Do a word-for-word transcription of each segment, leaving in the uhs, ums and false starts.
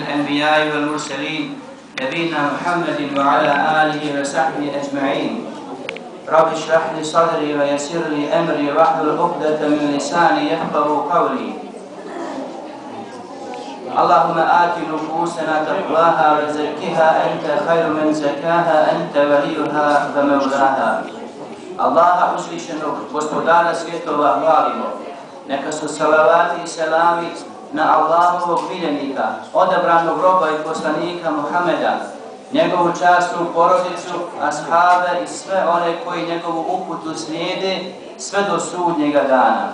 الأنبياء والمرسلين نبينا محمد وعلى آله وصحبه أجمعين. رب اشرح لي صدري ويسر لي أمري واحلل عقدة من لساني يفقهوا قولي. اللهم آت نفوسنا تقواها وزكها أنت خير من زكاها أنت وليها ومولاها. Allaha uzvišenog, gospodara svjetova, hvalimo. Neka su salavati i selami na Allahovog miljenika, odabranog roba i poslanika Muhameda, njegovu časnu porodicu, ashabe i sve one koji njegovu uputu slijede sve do sudnjega dana.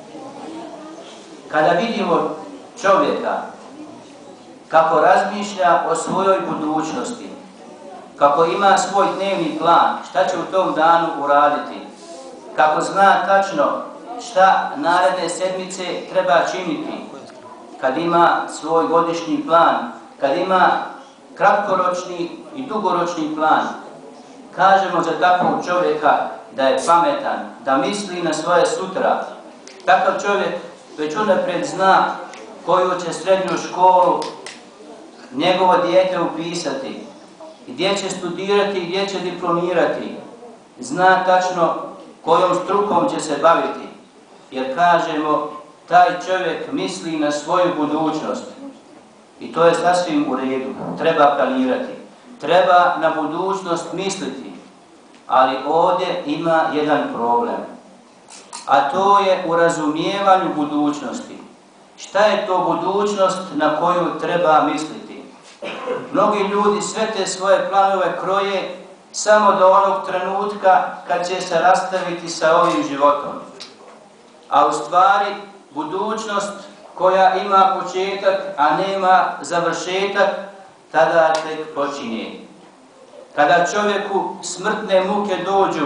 Kada vidimo čovjeka kako razmišlja o svojoj budućnosti, kako ima svoj dnevni plan, šta će u tom danu uraditi, kako zna tačno šta naredne sedmice treba činiti, kad ima svoj godišnji plan, kad ima kratkoročni i dugoročni plan, kažemo za takvog čovjeka da je pametan, da misli na svoje sutra. Takav čovjek već unaprijed zna koju će srednju školu njegovo dijete upisati, gdje će studirati i gdje će diplomirati. Zna tačno kojom strukom će se baviti, jer kažemo taj čovjek misli na svoju budućnost i to je sasvim u redu. Treba planirati, treba na budućnost misliti, ali ovdje ima jedan problem, a to je u razumijevanju budućnosti. Šta je to budućnost na koju treba misliti? Mnogi ljudi sve te svoje planove kroje samo do onog trenutka kad će se rastaviti sa ovim životom. A u stvari budućnost koja ima početak, a nema završetak, tada tek počinje. Kada čovjeku smrtne muke dođu,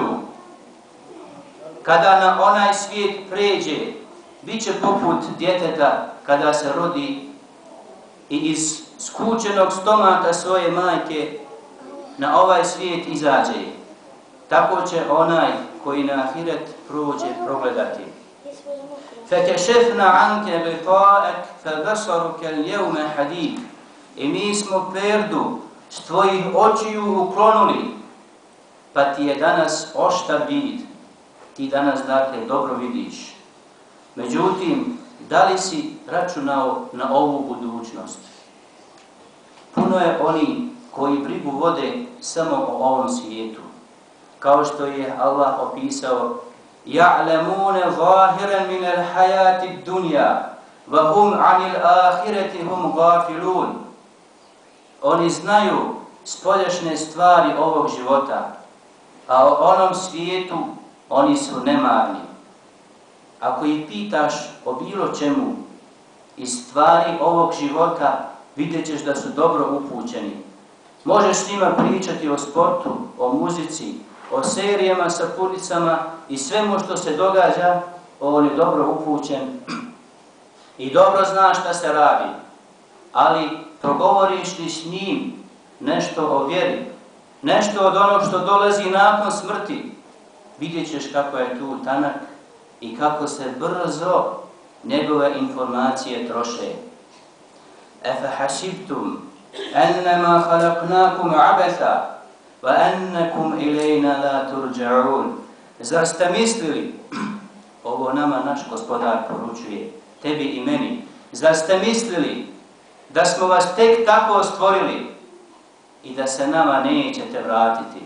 kada na onaj svijet pređe, bit će poput djeteta kada se rodi i iz skučenog stomaka svoje majke na ovaj svijet izađe. Tako će onaj koji na ahiret prođe progledati. فَكَشَفْنَا عَنْكَ غِطَاءَكَ فَبَصَرُكَ الْيَوْمَ حَدِيدٌ. I mi smo perdu s tvojih očiju uklonuli, pa ti je danas oštar vid. Ti danas, dakle, dobro vidiš. Međutim, da li si računao na ovu budućnost? Puno je oni koji brigu vode samo o ovom svijetu. Kao što je Allah opisao: يَعْلَمُونَ ظَاهِرًا مِنَ الْحَيَاةِ الدُّنْيَا وَهُمْ عَنِ الْآخِرَةِ هُمْ غَافِلُونَ. Oni znaju spoljašnje stvari ovog života, a o onom svijetu oni su nemarni. Ako ih pitaš o bilo čemu iz stvari ovog života, vidjet ćeš da su dobro upućeni. Možeš s njima pričati o sportu, o muzici, o serijama, sapunicama i svemu što se događa, on je dobro upućen i dobro zna šta se radi. Ali progovoriš li s njim nešto o vjeri, nešto od onog što dolazi nakon smrti, vidjet ćeš kako je tu tanak i kako se brzo njegove informacije troše. أَفَحَسِبْتُمْ أَنَّمَا خَلَقْنَاكُمْ عَبَثًا وَأَنَّكُمْ إِلَيْنَا لَا تُرْجَعُونَ. Zar ste mislili, ovo nama naš gospodar poručuje, tebi i meni, zar ste mislili da smo vas tek tako stvorili i da se nama nećete vratiti?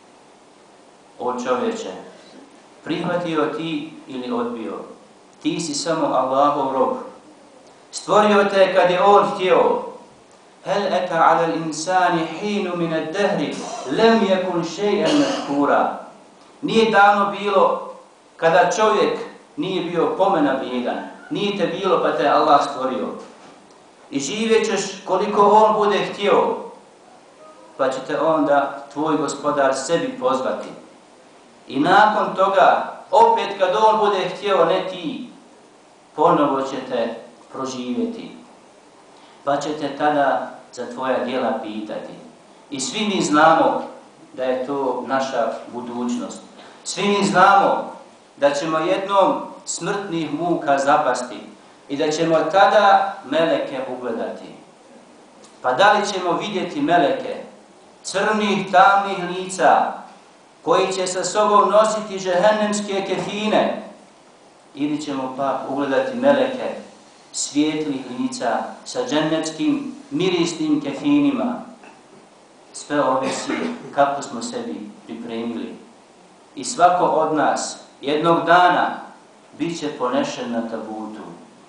O čovječe, prihvatio ti ili odbio, ti si samo Allahov rob. Stvorio te kad je on htio. هَلْ أَتَى عَلَى الْإِنسَانِ حِينُ مِنَ الدَّهْرِ لَمْ يَكُنْ شَيْئًا مَذْكُورًا. Nije davno bilo kada čovjek nije bio pomena vrijedan, nije te bilo pa te Allah stvorio. I živjet ćeš koliko on bude htio, pa će te onda tvoj gospodar sebi pozvati. I nakon toga, opet kad on bude htio, ne ti, ponovo ćete proživjeti. Pa ćete tada za tvoja djela pitati. I svi mi znamo da je to naša budućnost. Svi mi znamo da ćemo jednom smrtnih muka zapasti i da ćemo tada meleke ugledati. Pa da li ćemo vidjeti meleke, crnih, tamnih lica, koji će sa sobom nositi džehennemske kefine, ili ćemo pak ugledati meleke svijetlih lica sa džennetskim mirisnim kefinima. Sve ovisi kako smo sebi pripremili. I svako od nas jednog dana bit će ponešen na tabutu.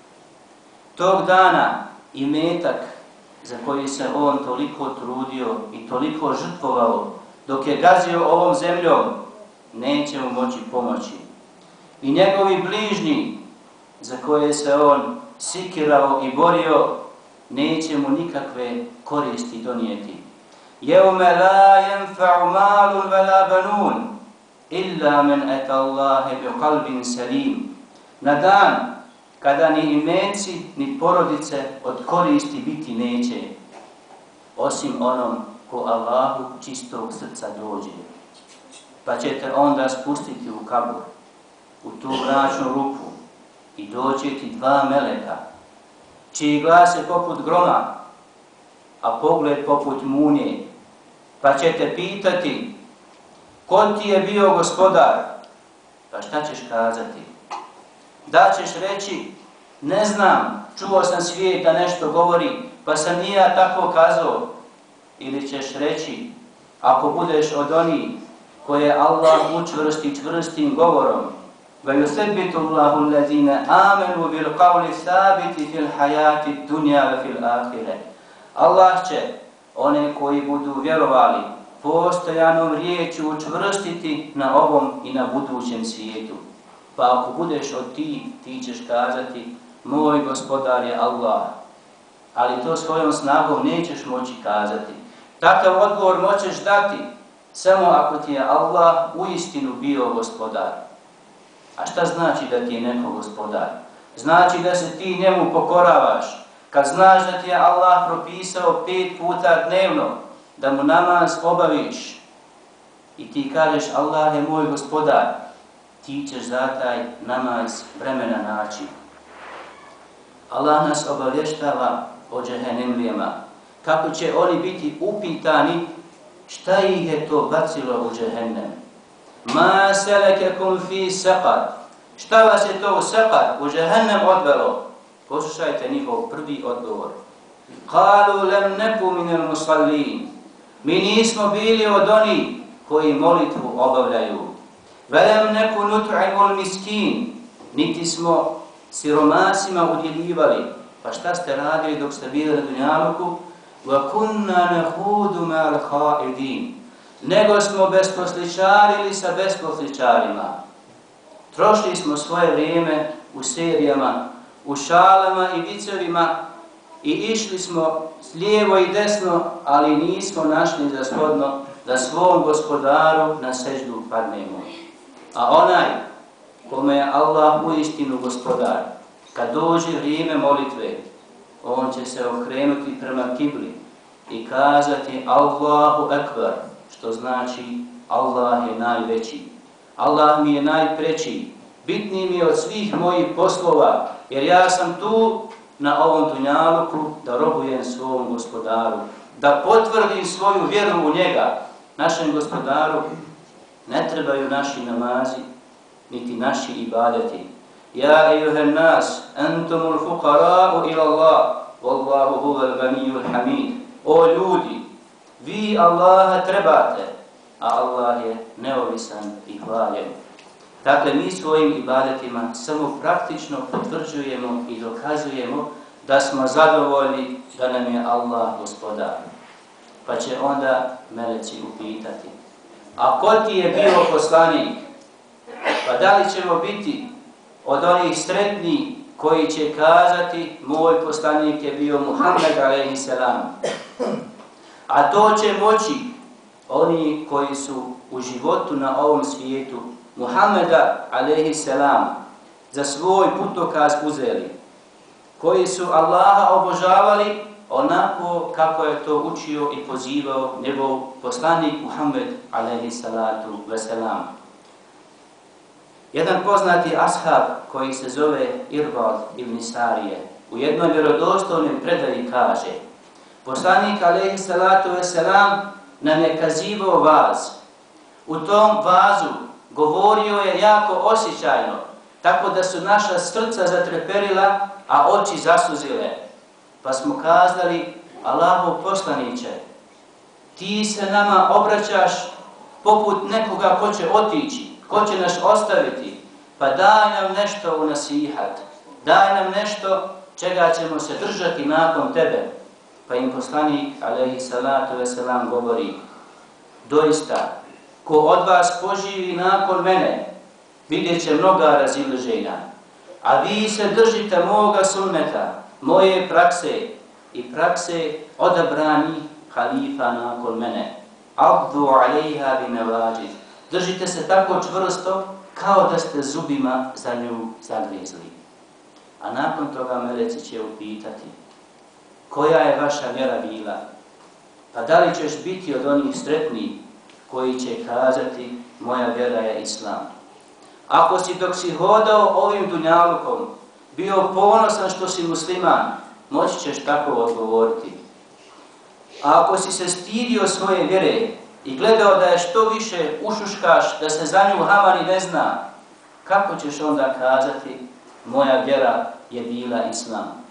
Tog dana imetak za koji se on toliko trudio i toliko žrtvovao dok je gazio ovom zemljom, neće mu moći pomoći. I njegovi bližnji za koje se on sikirao i borio, neće mu nikakve koristi donijeti. Jevme la jenfa'u malun vela banun, illa men eta Allahe bi qalbin salim. Na dan kada ni imenci ni porodice od koristi biti neće, osim onom ko Allahu čistog srca dođe. Pa ćete onda spustiti u kabur, u tu mračnu rupu, i doće ti dva meleka, čiji glas je poput groma, a pogled poput munje, pa će te pitati, ko ti je bio gospodar? Pa šta ćeš kazati? Da ćeš reći, ne znam, čuo sam svijet da nešto govori, pa sam i ja tako kazao. Ili ćeš reći, ako budeš od onih koje Allah učvrsti čvrstim govorom, وَيُثَبِّتُ اللَّهُ الَّذِينَ آمَنُوا بِالْقَوْلِ ثَابِتِ فِي الْحَيَاةِ الدُّنْيَا وَفِي الْآخِرَةِ. Allah će one koji budu vjerovali postojanom riječju učvrstiti na ovom i na budućem svijetu. Pa ako budeš od ti, ti ćeš kazati, moj gospodar je Allah. Ali to svojom snagom nećeš moći kazati. Takav odgovor moćeš dati samo ako ti je Allah uistinu bio gospodar. A šta znači da ti je neko gospodar? Znači da se ti njemu pokoravaš. Kad znaš da ti je Allah propisao pet puta dnevno da mu namaz obaviš i ti kažeš Allah je moj gospodar, ti ćeš za taj namaz vremena naći. Allah nas obavještava o džehennemlijama, kako će oni biti upitani šta ih je to bacilo u džehennem. Ma selekekum fi saqar. Šta vas je to u saqar, u džehennem odvelo? Poslušajte njihov prvi odgovor. Kalu lem neku minel musallin. Mi nismo bili od onih koji molitvu obavljaju. Velem neku nut'imul miskin. Niti smo siromasima udjeljivali. Pa šta ste radili dok ste bili na dunjaluku? Wa kunna nahudu ma'al khaidin. Nego smo besposličarili sa besposličarima. Trošili smo svoje vrijeme u serijama, u šalama i vicevima i išli smo lijevo i desno, ali nismo našli za shodno da svom gospodaru na seždu padnemo. A onaj kome je Allah uistinu gospodar, kad dođe vrijeme molitve, on će se okrenuti prema kibli i kazati Allahu Ekber, što znači Allah je najveći. Allah mi je najpreći, bitniji mi je od svih mojih poslova, jer ja sam tu na ovom dunjaluku da robujem svom gospodaru, da potvrdim svoju vjeru u njega. Našem gospodaru ne trebaju naši namazi, niti naši ibadeti. Ja ejuhen nas, entumul fukara'u ila Allah, wallahu huvel ganiyul hamid. O ljudi, vi Allaha trebate, a Allah je neovisan i hvaljen. Dakle, mi svojim ibadetima samo praktično potvrđujemo i dokazujemo da smo zadovoljni da nam je Allah gospodar. Pa će onda meleci upitati, a ko ti je bio poslanik? Pa da li ćemo biti od onih sretnih koji će kazati moj poslanik je bio Muhammed alejhi selam. A to će moći oni koji su u životu na ovom svijetu Muhammeda alejhi selam za svoj putokaz uzeli, koji su Allaha obožavali onako kako je to učio i pozivao njegov poslanik Muhammed alejhi salatu veselam. Jedan poznati ashab koji se zove Irbad ibn Sarije u jednoj vjerodostojnoj predaji kaže: Poslanik alejhi salatu vesselam nam je kazivao vaz. U tom vazu govorio je jako osjećajno, tako da su naša srca zatreperila, a oči zasuzile. Pa smo kazali, Allahov poslaniće, ti se nama obraćaš poput nekoga ko će otići, ko će nas ostaviti, pa daj nam nešto u nasihat, daj nam nešto čega ćemo se držati nakon tebe. Pa im poslanik, alejhi salatu vesselam, govori, doista, ko od vas poživi nakon mene, vidjet će mnoga razilaženja, a vi se držite moga sunneta, moje prakse i prakse odabranih halifa nakon mene. Abdu alejha bi nevađid. Držite se tako čvrsto kao da ste zubima za nju zagrizli. A nakon toga meleci će upitati, koja je vaša vjera bila? Pa da li ćeš biti od onih sretnih koji će kazati, moja vjera je islam? Ako si dok si hodao ovim dunjalukom bio ponosan što si musliman, moći ćeš tako odgovoriti. A ako si se stidio svoje vjere i gledao da je što više ušuškaš, da se za nju hamani ne zna, kako ćeš onda kazati, moja vjera je bila islam?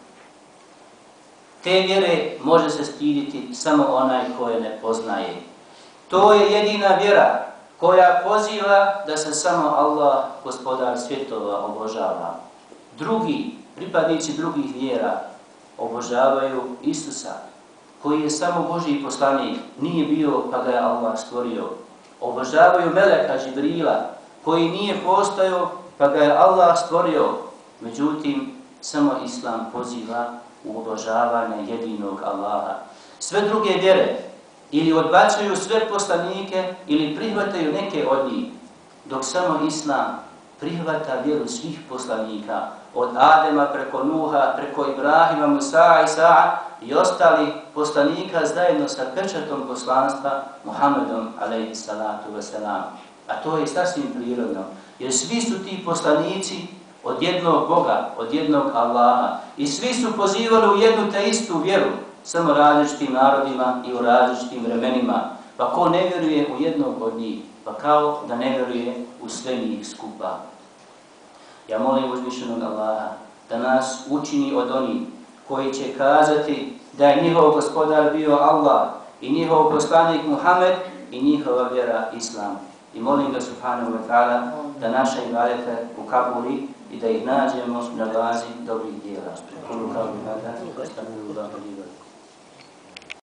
Te vjere može se stiditi samo onaj koje ne poznaje. To je jedina vjera koja poziva da se samo Allah, gospodar svjetova, obožava. Drugi, pripadnici drugih vjera, obožavaju Isusa, koji je samo Božji poslanik, nije bio pa ga je Allah stvorio. Obožavaju Meleka Džibrila, koji nije postojao pa ga je Allah stvorio. Međutim, samo Islam poziva u obožavanje jedinog Allaha. Sve druge vjere ili odbacuju sve poslanike ili prihvataju neke od njih, dok samo Islam prihvata vjeru svih poslanika, od Adema preko Nuha, preko Ibrahima, Musa, Isa i ostali poslanika zajedno sa pečatom poslanstva Muhammedom alejhi salatu vesselam. A to je sasvim prirodno, jer svi su ti poslanici od jednog Boga, od jednog Allaha i svi su pozivali u jednu te istu vjeru, samo različitim narodima i u različitim vremenima. Pa ko ne vjeruje u jednog od njih, pa kao da ne vjeruje u sve njih skupa. Ja molim uzvišenog Allaha da nas učini od onih koji će kazati da je njihov gospodar bio Allah i njihov poslanik Muhammed i njihova vjera Islam. I molim ga subhanahu wa ta'ala da naše ibadete ukabuli i da ih nađemo na bazi dobrih djela.